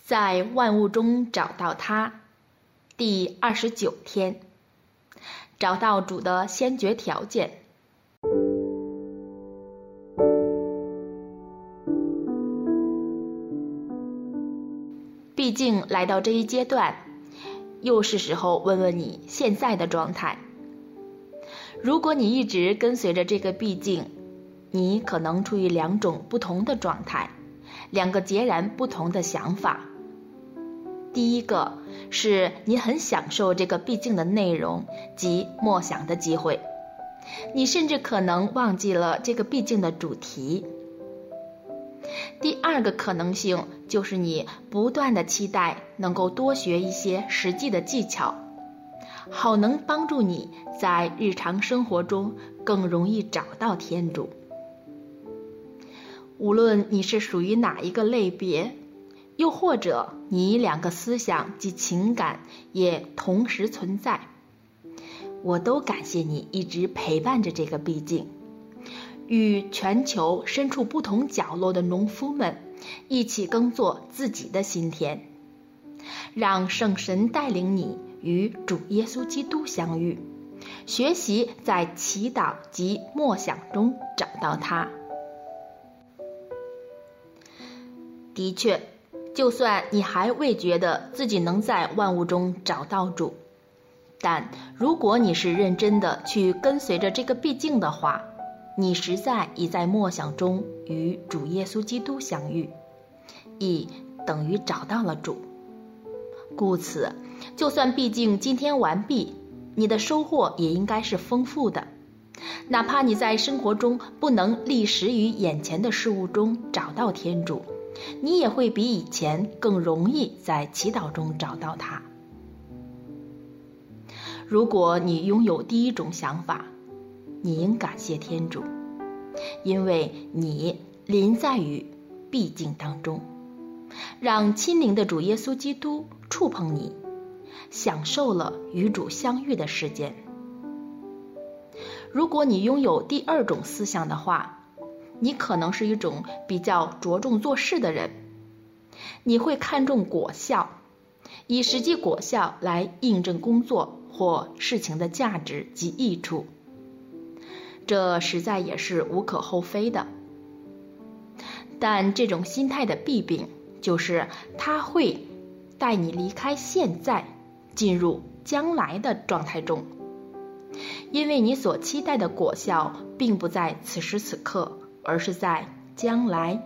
在万物中找到他。第29天，找到主的先决条件。毕竟来到这一阶段，又是时候问问你现在的状态。如果你一直跟随着这个毕竟，你可能处于两种不同的状态，两个截然不同的想法。第一个是你很享受这个毕竟的内容及默想的机会，你甚至可能忘记了这个毕竟的主题。第二个可能性就是你不断的期待能够多学一些实际的技巧，好能帮助你在日常生活中更容易找到天主。无论你是属于哪一个类别，又或者你两个思想及情感也同时存在，我都感谢你一直陪伴着这个毕竟，与全球身处不同角落的农夫们一起耕作自己的心田，让圣神带领你与主耶稣基督相遇，学习在祈祷及默想中找到他。的确，就算你还未觉得自己能在万物中找到主，但如果你是认真的去跟随着这个毕竟的话，你实在已在默想中与主耶稣基督相遇，亦等于找到了主。故此，就算毕竟今天完毕，你的收获也应该是丰富的。哪怕你在生活中不能立时于眼前的事物中找到天主，你也会比以前更容易在祈祷中找到他。如果你拥有第一种想法，你应感谢天主，因为你临在于毕竟当中，让亲临的主耶稣基督触碰你，享受了与主相遇的时间。如果你拥有第二种思想的话，你可能是一种比较着重做事的人，你会看重果效，以实际果效来印证工作或事情的价值及益处，这实在也是无可厚非的。但这种心态的弊病就是它会带你离开现在，进入将来的状态中，因为你所期待的果效并不在此时此刻，而是在将来。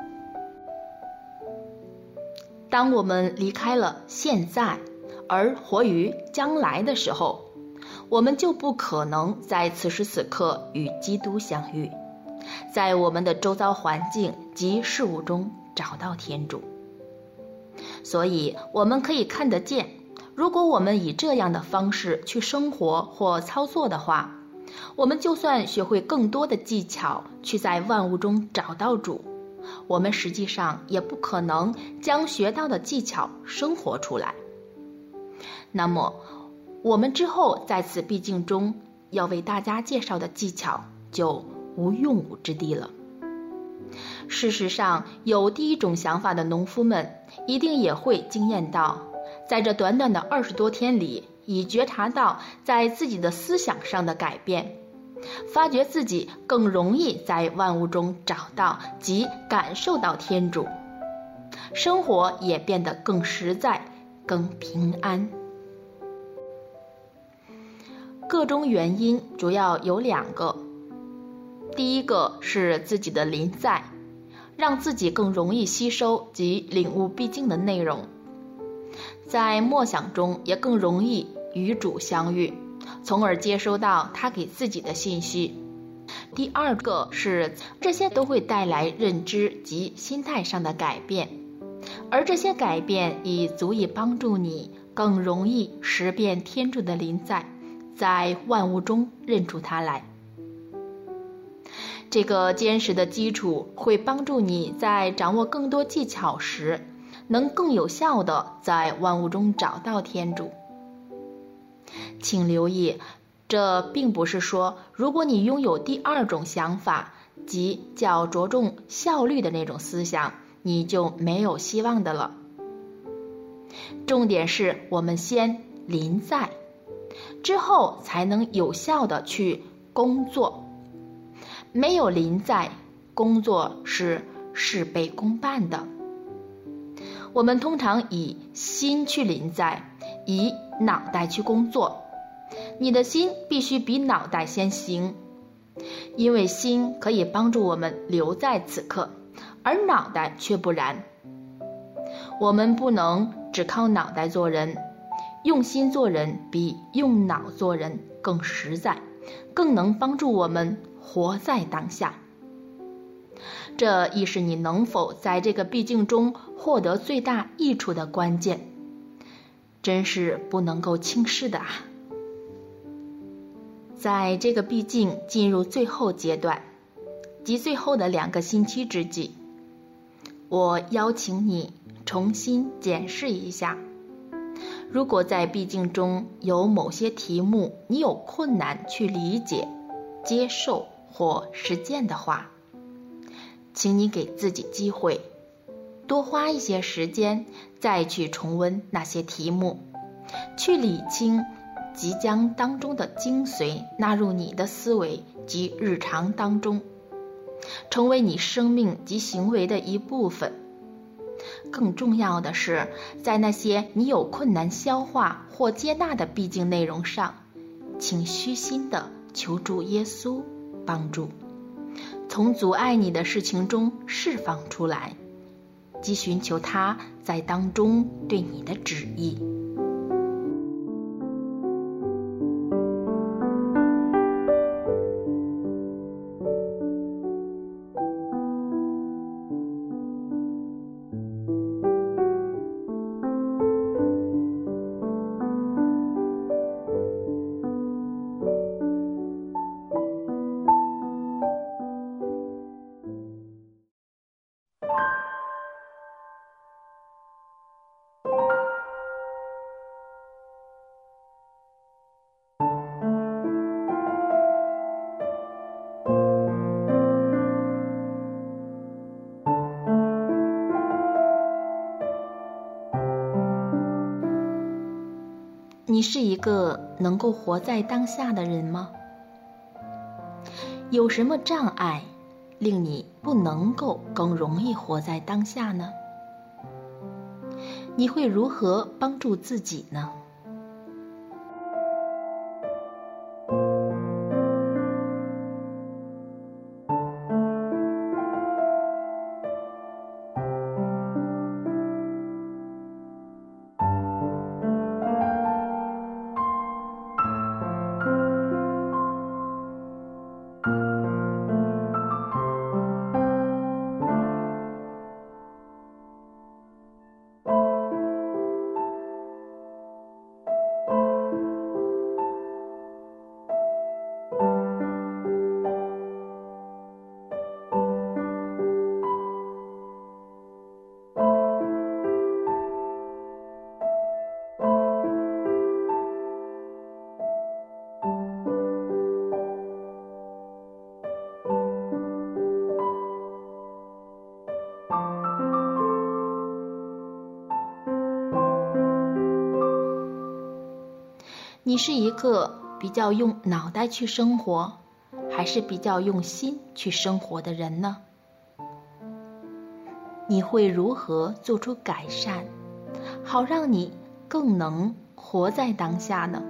当我们离开了现在而活于将来的时候，我们就不可能在此时此刻与基督相遇，在我们的周遭环境及事物中找到天主。所以我们可以看得见，如果我们以这样的方式去生活或操作的话，我们就算学会更多的技巧去在万物中找到主，我们实际上也不可能将学到的技巧生活出来。那么我们之后在此毕竟中要为大家介绍的技巧就无用武之地了。事实上，有第一种想法的农夫们一定也会惊艳到，在这短短的20多天里，已觉察到在自己的思想上的改变，发觉自己更容易在万物中找到及感受到天主，生活也变得更实在、更平安。个中原因主要有2个，第一个是自己的临在，让自己更容易吸收及领悟毕竟的内容，在默想中也更容易与主相遇，从而接收到他给自己的信息。第二个是这些都会带来认知及心态上的改变，而这些改变已足以帮助你更容易识辨天主的临在，在万物中认出他来。这个坚实的基础会帮助你在掌握更多技巧时，能更有效地在万物中找到天主。请留意，这并不是说如果你拥有第二种想法，即较着重效率的那种思想，你就没有希望的了。 重点是我们先临在，之后才能有效的去工作。没有临在，工作是事倍功半的。我们通常以心去临在，以脑袋去工作。你的心必须比脑袋先行，因为心可以帮助我们留在此刻，而脑袋却不然。我们不能只靠脑袋做人，用心做人比用脑做人更实在，更能帮助我们活在当下。这亦是你能否在这个毕竟中获得最大益处的关键，真是不能够轻视的啊！在这个毕竟进入最后阶段，即最后的2个星期之际，我邀请你重新检视一下，如果在毕竟中有某些题目你有困难去理解、接受或实践的话，请你给自己机会，多花一些时间再去重温那些题目，去理清即将当中的精髓，纳入你的思维及日常当中，成为你生命及行为的一部分。更重要的是，在那些你有困难消化或接纳的毕竟内容上，请虚心的求助耶稣帮助，从阻碍你的事情中释放出来，即寻求他在当中对你的旨意。你是一个能够活在当下的人吗？有什么障碍令你不能够更容易活在当下呢？你会如何帮助自己呢？你是一个比较用脑袋去生活，还是比较用心去生活的人呢？你会如何做出改善，好让你更能活在当下呢？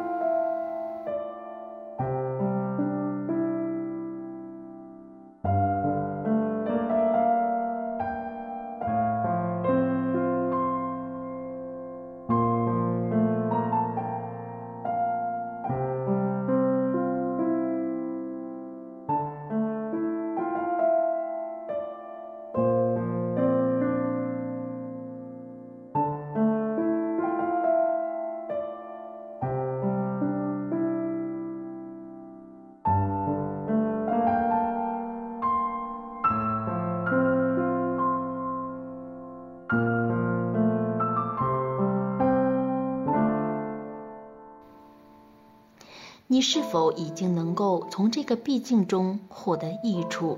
你是否已经能够从这个毕竟中获得益处，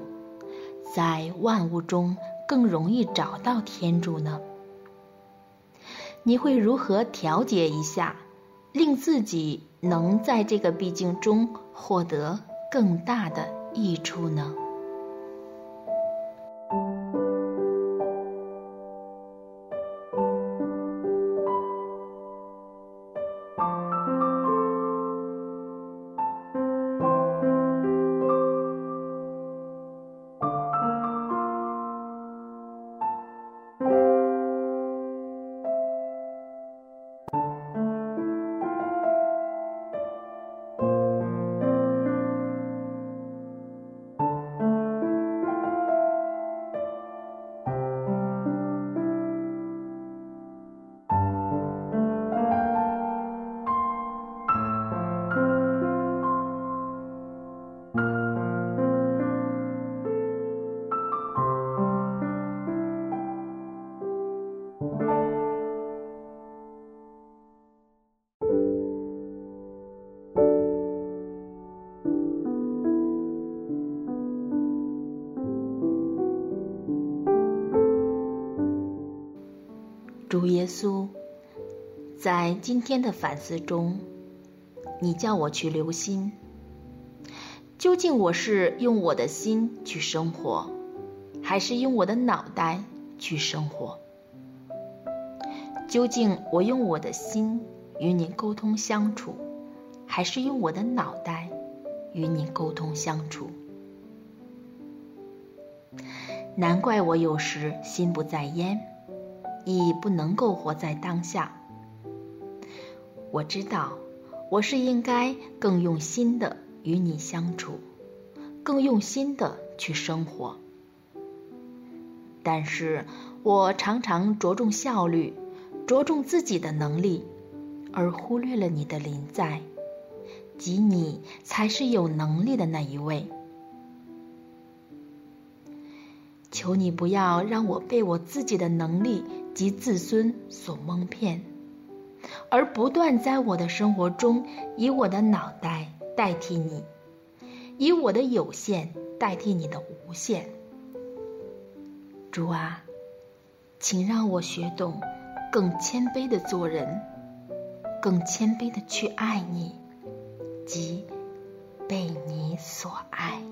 在万物中更容易找到天主呢？ 你会如何调节一下，令自己能在这个必经中获得更大的益处呢？主耶稣，在今天的反思中，你叫我去留心，究竟我是用我的心去生活，还是用我的脑袋去生活？究竟我用我的心与你沟通相处，还是用我的脑袋与你沟通相处？难怪我有时心不在焉，亦不能够活在当下。我知道我是应该更用心的与你相处，更用心的去生活。但是我常常着重效率，着重自己的能力，而忽略了你的临在，即你才是有能力的那一位。求你不要让我被我自己的能力及自尊所蒙骗，而不断在我的生活中以我的脑袋代替你，以我的有限代替你的无限。主啊，请让我学懂更谦卑的做人，更谦卑的去爱你，即被你所爱。